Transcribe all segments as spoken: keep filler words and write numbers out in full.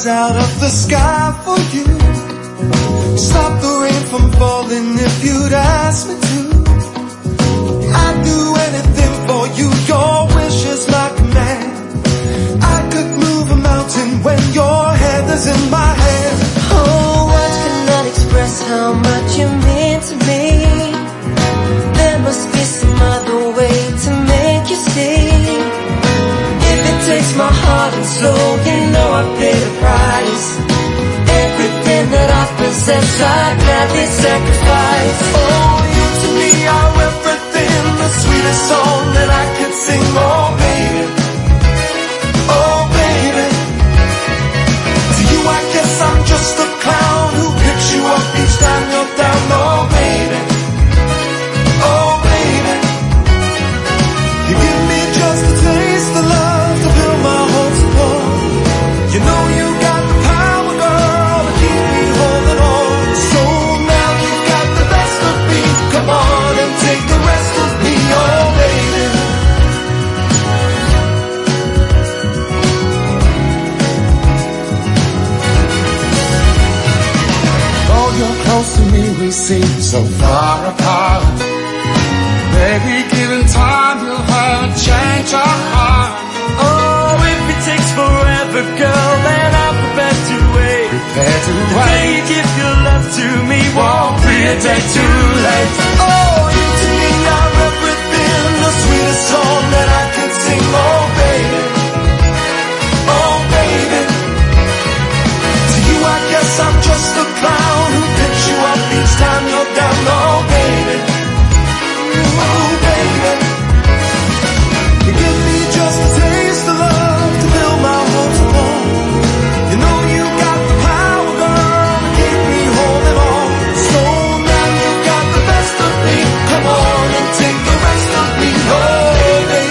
out of the sky for you. Stop the rain from falling if you'd ask me to. I'd do anything for you, your wish is my command. I could move a mountain when your head is in my hand. Oh, words cannot express how much you mean to me. There must be some other way to make you see. If it takes my heart and soul, you know I pay the price. Everything that I possess, I'd gladly sacrifice. Oh, you to me are everything, the sweetest song that I could sing. Oh, baby, oh, baby. To you I guess I'm just a clown who picks you up each time you're down. Oh, baby, oh, baby. You give me just a taste of love to build my hopes upon. You know you got the power, girl, to keep me holding on. So now you got the best of me. Come on and take the rest of me, oh baby. Though you're close to me, we seem so far apart. Baby, given time, you'll have a change of heart. Oh, if it takes forever, girl, then I'm prepared to wait. Prepare to The wait. day you give your love to me won't be a day too late. Oh, you to me are everything, the sweetest song that I could sing. Oh, baby, oh, baby. To you I guess I'm just a clown who picks you up each time you're down. Oh, baby, oh, baby. You give me just a taste of love to build my hopes upon. You know you got the power, girl, to keep me holding on. So now you got the best of me. Come on and take the rest of me. Oh, baby.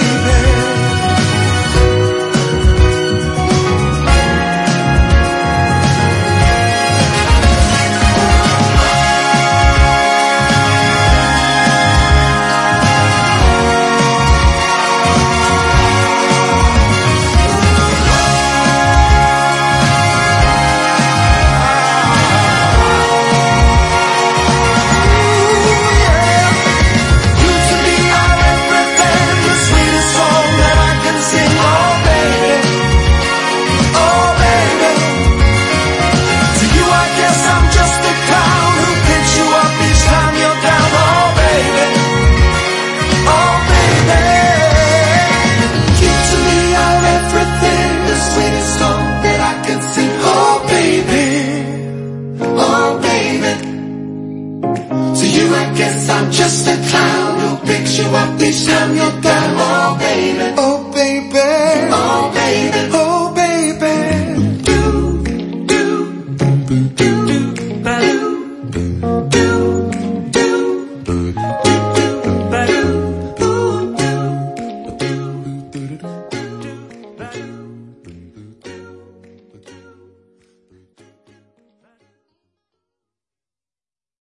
You to me are everything, the sweetest song that I can sing. Oh, baby, oh, baby. To you I guess I'm just a clown who picks you up each time you're down. Oh, baby, oh, baby. You to me are everything, the sweetest song that I can sing. Oh, baby, oh, baby. To you I guess I'm just a clown who picks you up